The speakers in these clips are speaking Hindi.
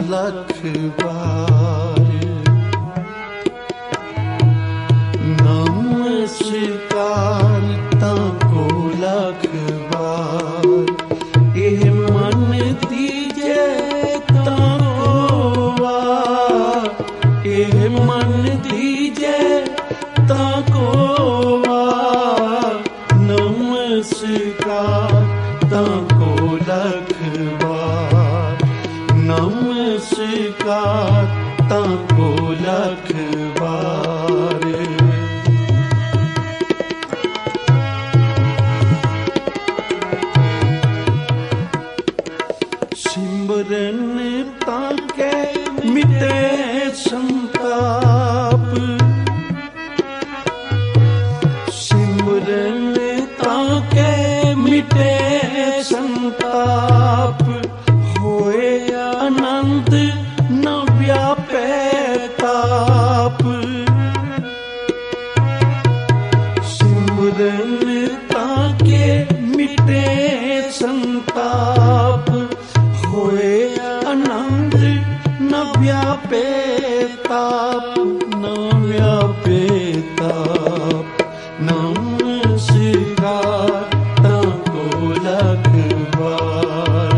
लख बार। नमस्कार ताको लख बार। एह मन दीजे ताको वार। एह मन दीजे ताको वार। नमस्कार ताको लख बार। नमस्कार ताको लख बार। सिमरन ताके मिटे संताप। सिमरन ताके मिटे संताप। होए अनंत न व्यापे ताप। सिमरन ताके मिटे संताप। होए अनंत न व्यापे ताप। न व्यापे ताप। नमस्कार ताको लख बार।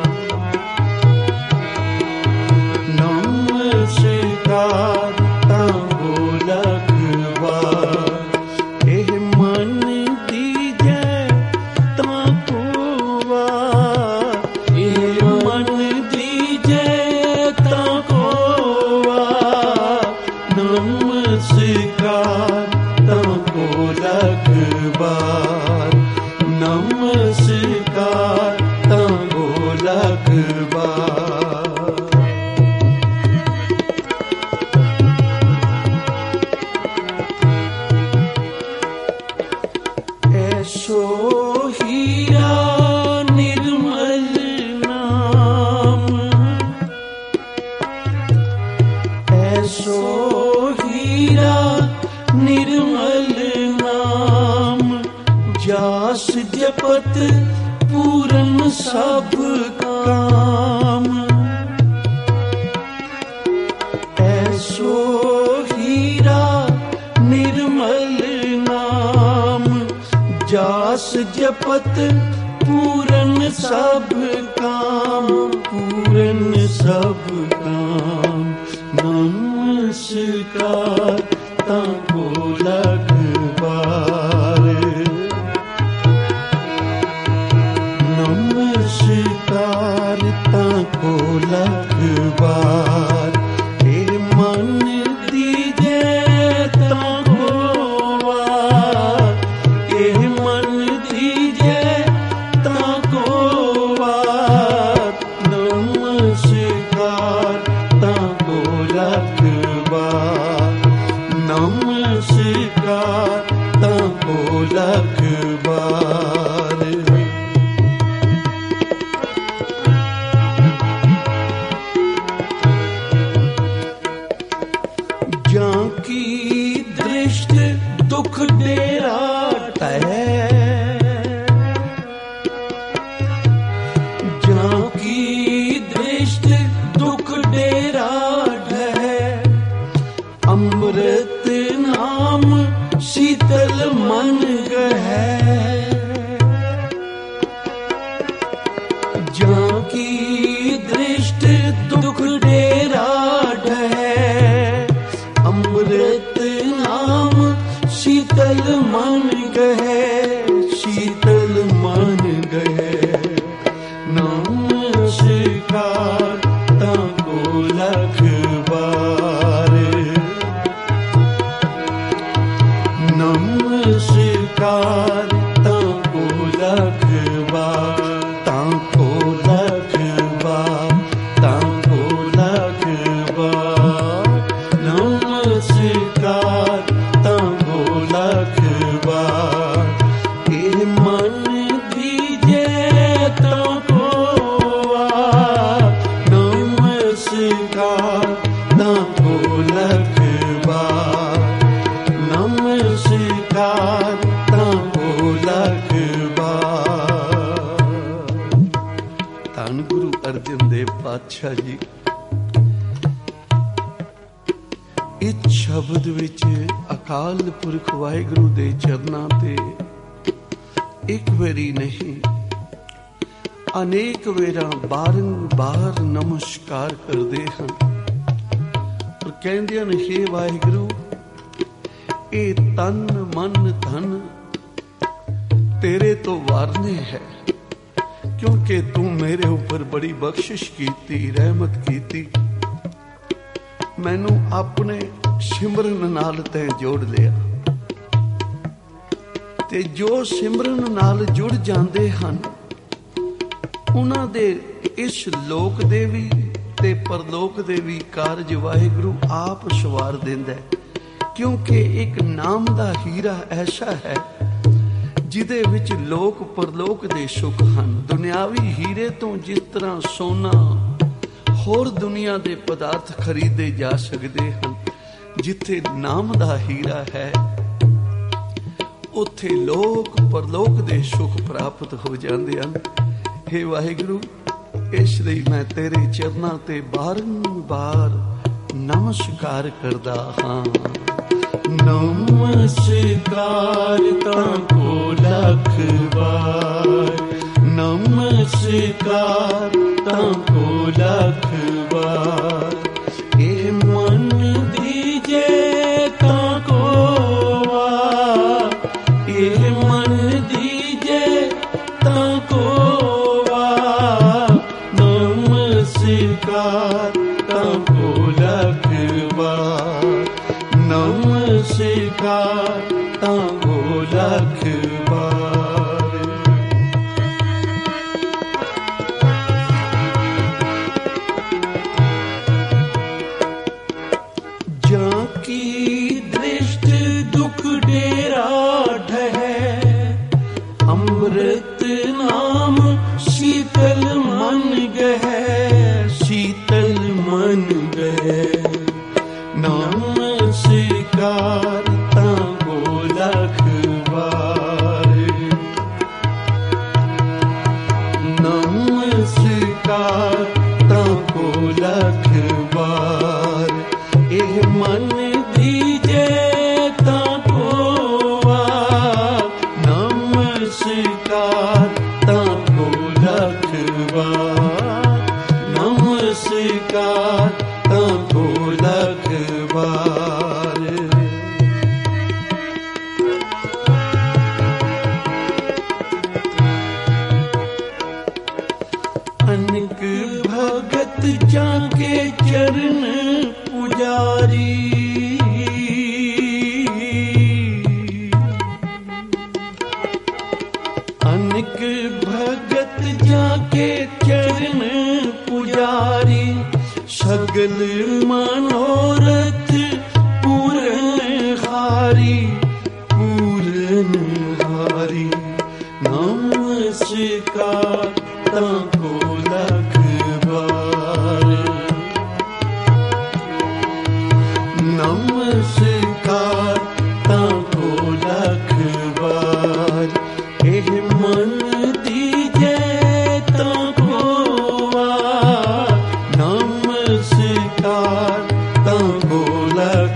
नमस्कार ताको लख बार। एह मन दीजे ताको वार। एह मन दीजे ताको वार। नमस्कार ताको लख बार। नमस्कार ताको लख बार। ऐसो हीरा निर्मल नाम। ऐसो हीरा निर्मल नाम। जास जपत पूरन सब काम। ऐसो हीरा निर्मल नाम। जास जपत पूरन सब काम। पूरन सब काम। नमस्कार ताको लख बार। नमस्कार ताको लख बार। एह मन दीजे ताको वार। एह मन दीजे ताको वार। नमस्कार ताको लख बार। नमस्कार ताको लख बार। जाकी दृष्टि दुख डेरा टै। जाकी दृष्टि दुख डेरा ढै। अमृत नाम शीतल मन गहै। जाकी दृष्टि दुख डेरा ढै। अमृत नाम शीतल मन गहै। शीतल मन गहै। नमस्कार ताको लख बार। नमस्कार ताको लख बार। ताको लख बार। ताको लख बार। नमस्कार ताको लख बार। एह मन दीजे ताको वार। नमस्कार ताको लख बार। नमस्कार ताको लख बार। धन गुरु अर्जन देव पातशाह जी ਇਸ ਸ਼ਬਦ ਵਿੱਚ ਅਕਾਲ ਪੁਰਖ ਵਾਹਿਗੁਰੂ ਦੇ ਚਰਨਾਂ ਤੇ ਇੱਕ ਵਾਰੀ ਨਹੀਂ ਅਨੇਕ ਵੇਰਾਂ ਬਾਰੰਬਾਰ ਨਮਸਕਾਰ ਕਰਦੇ ਹਨ ਔਰ ਕਹਿੰਦੇ ਹਨ, ਹੇ ਵਾਹਿਗੁਰੂ, ਇਹ ਤਨ ਮਨ ਧਨ ਤੇਰੇ ਤੋਂ ਵਾਰਨੇ ਹੈ, ਕਿਉਂਕਿ ਤੂੰ ਮੇਰੇ ਉੱਪਰ ਬੜੀ ਬਖਸ਼ਿਸ਼ ਕੀਤੀ, ਰਹਿਮਤ ਕੀਤੀ, ਮੈਨੂੰ ਆਪਣੇ ਸਿਮਰਨ ਨਾਲ ਤੈਂ ਜੋੜ ਲਿਆ। ਤੇ ਜੋ ਸਿਮਰਨ ਨਾਲ ਜੁੜ ਜਾਂਦੇ ਹਨ ਉਹਨਾਂ ਦੇ ਇਸ ਲੋਕ ਦੇ ਵੀ ਤੇ ਪਰਲੋਕ ਦੇ ਵੀ ਕਾਰਜ ਵਾਹਿਗੁਰੂ ਆਪ ਸਵਾਰ ਦਿੰਦਾ ਹੈ, ਕਿਉਂਕਿ ਇੱਕ ਨਾਮ ਦਾ ਹੀਰਾ ਐਸਾ ਹੈ ਜਿਹਦੇ ਵਿੱਚ ਲੋਕ ਪਰਲੋਕ ਦੇ ਸੁੱਖ ਹਨ। ਦੁਨਿਆਵੀ ਹੀਰੇ ਤੋਂ ਜਿਸ ਤਰ੍ਹਾਂ ਸੋਨਾ ਹੋਰ ਦੁਨੀਆ ਦੇ ਪਦਾਰਥ ਖਰੀਦੇ ਜਾ ਸਕਦੇ ਹਨ, ਜਿੱਥੇ ਨਾਮ ਦਾ ਹੀਰਾ ਹੈ ਉੱਥੇ ਲੋਕ ਪਰਲੋਕ ਦੇ ਸੁੱਖ ਪ੍ਰਾਪਤ ਹੋ ਜਾਂਦੇ ਹਨ। ਹੇ ਵਾਹਿਗੁਰੂ, ਇਸ ਲਈ ਮੈਂ ਤੇਰੇ ਚਰਨਾਂ ਤੇ ਬਾਰੰਬਾਰ ਨਮਸਕਾਰ ਕਰਦਾ ਹਾਂ। ਨਮਸਕਾਰ ਤਾਂ ਕੋ ਲੱਖ ਵਾਰ, ਨਮਸਕਾਰ ਤਾਂ ਕੋ ਲੱਖ ਵਾਰ, ਇਹ ਮਨ ਦੀਜੇ ਤਾਂ ਕੋ ਵਾਰ, ਇਹ ਮਨ ਦੀਜੇ ਤਾਂ ਕੋ ਵਾਰ, ਨਮਸਕਾਰ ਤਾਂ ਕੋ ਲੱਖ ਵਾਰ, ਨਮਸਕਾਰ ਤਾਂ ਕੋ ਲੱਖ ਵਾਰ। ਜਾਂ ਕੀ ਦ੍ਰਿਸ਼ਟ ਦੁਖ ਡੇਰਾ ਢਹਿ, ਅੰਮ੍ਰਿਤ ਨਾਮ ਸ਼ੀਤਲ ਮਨ ਗਹਿ, ਸ਼ੀਤਲ ਮਨ ਗਹਿ, ਨਮਸਕਾਰ ਤਾਂ ਕੋ ਲੱਖ ਵਾਰ, ਨਮਸਕਾਰ ਤਾਂ ਕੋ ਲੱਖ ਵਾਰ, ਇਹ ਮਨ ਦੀਜੇ ਤਾਂ ਕੋ ਵਾਰ, ਨਮਸਕਾਰ ਤਾਂ ਕੋ ਲੱਖ ਵਾਰ, ਨਮਸਕਾਰ ਤਾਂ ਕੋ ਲੱਖ ਵਾਰ। ਅਨੇਕ ਭਗਤ ਜਾਂ ਕੇ ਚਰਨ ਪੁਜਾਰੀ, ਅਨੇਕ ਭਗਤ ਜਾਂ ਕੇ ਚਰਨ ਪੁਜਾਰੀ, ਸਗਲ ਮਨੋਰਥ ਪੂਰਨ ਹਾਰੀ, ਪੂਰਨ ਹਾਰੀ, ਨਮਸਕਾਰ ਤਾਂ ਕੋ ਲੱਖ ਵਾਰ, ਨਮਸਕਾਰ ਤਾਂ ਕੋ ਲੱਖ ਵਾਰ, ਇਹ ਮਨ ਦੀਜੇ ਤਾਂ ਕੋ ਵਾਰ, ਨਮਸਕਾਰ ਤਾਂ ਕੋ ਲੱਖ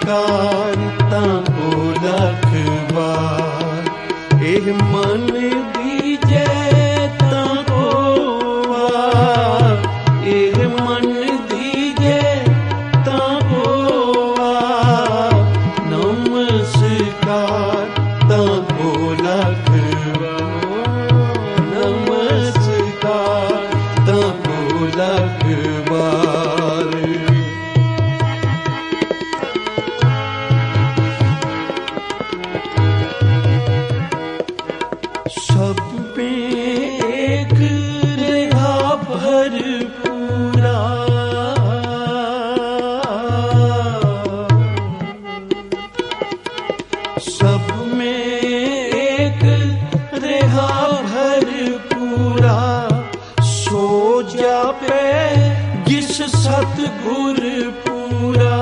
नमस्कार ताको लख बार। एह मन दीजे ताको वार, एह मन दीजे ताको वार। नमस्कार ताको लख बार, नमस्कार ताको लख बार। सब में एक रहा भरपूरा, सब में एक रहा भरपूरा। सो जा पे जिस सतगुर पूरा,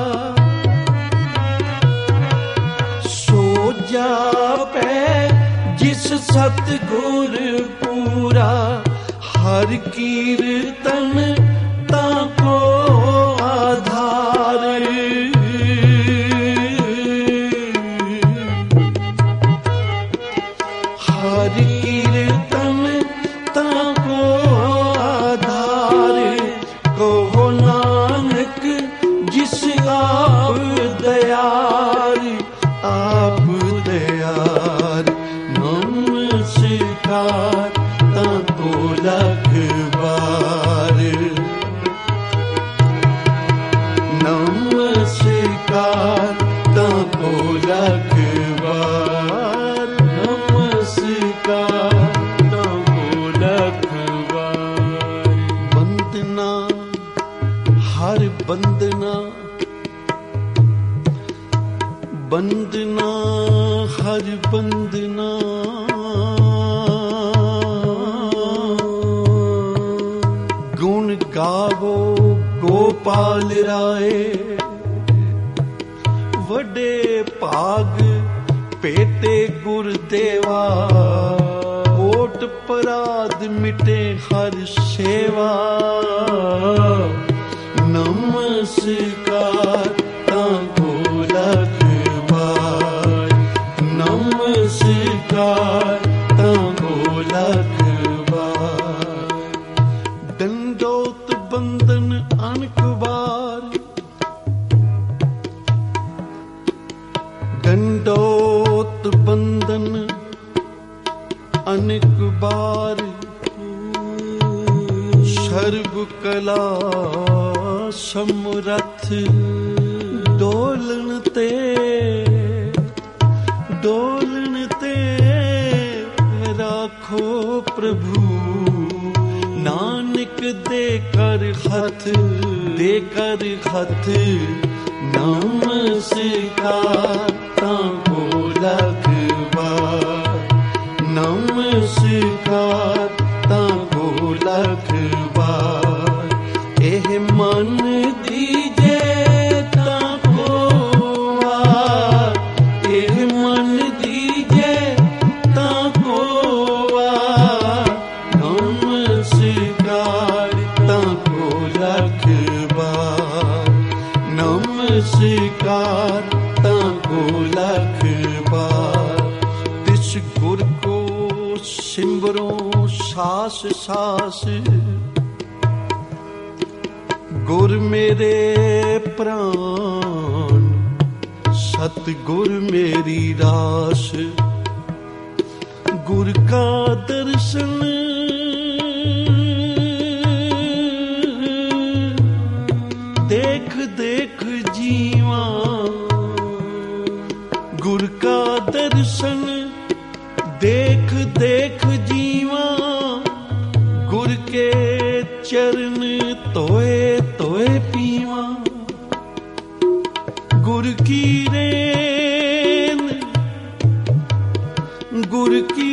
सो जा पे जिस सतगुर पूरा। हर कीर्तन ताको आधार, हर कीर्तन ताको आधार। कहो नानक जिस आप दयार, आप दयार। नमस्कार ताको लख बार, नमस्कार ताको लख बार, नमस्कार ताको लख बार। वंदना हर वंदना, वंदना हर वंदना। गुण गावो गोपाल राय, वडे भाग पेटे गुरदेवा। कोट पराध मिटे हर सेवा। नमस्कार ताको लख बार, नमस्कार ताको लख बार। दंडोत बंदन अनक बार, दंडोत बंदन अनक बार। सर्व कला समरथ डोलन ते, डोलन ते राखो प्रभु। नानक दे कर हथ, दे कर हथ। नमस्कार ताको लख बार, नमस्कार ताको लख बार। एह मन दीजे ताको वार, एह मन दीजे ताको वार। नमस्कार ताको लख बार, नमस्कार ताको लख बार। तिस गुर को सिमरो सास सास, गुर मेरे प्राण सतगुर मेरी रास। गुर का दर्शन देख देख जीवा। गुर का दर्शन देख देख जीवा। गुर के चरण तोए तोए पीवा। गुर की रेन, गुर की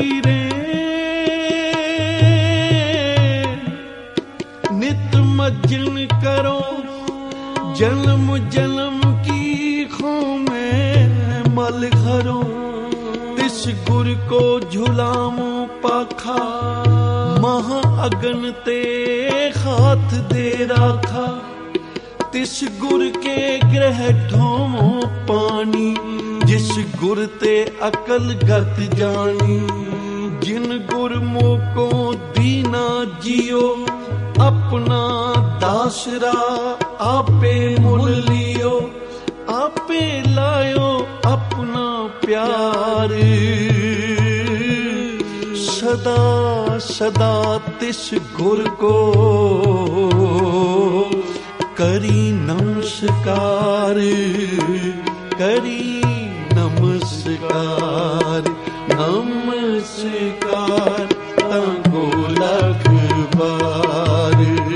रेन नित मज्जन करो। जन्म जन्म की खो में मल घरो। तिस गुर को झुलामो पाखा। महा अगन ते हाथ दे राखा। तिस गुर के ग्रह ढोमो पानी, जिस गुर ते अकल गत जानी। जिन गुर मोको दीना जियो, अपना दासरा आपे मुल लियो। आपे लायो अपना प्यार, सदा सदा तिस गुर को करी नमस्कार, करी नमस्कार। नमस्कार तांको लख बार,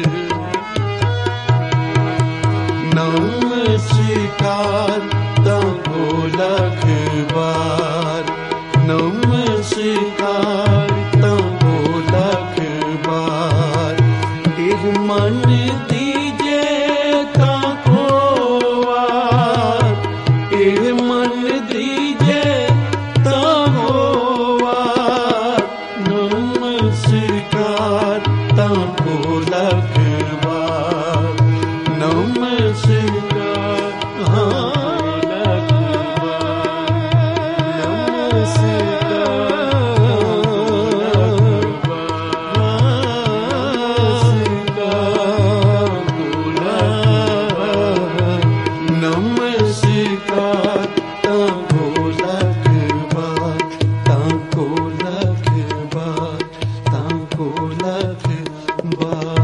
नमस्कार तांको लख बार, नमस्कार तांको लख बार। इह मन दीजे तांको वार, इह मन दीजे तांको वार। नमस्कार तांको लख बार, नमस्कार लख बार। नमस्कार तांको लख बार, तांको लख बार, तांको लख बार।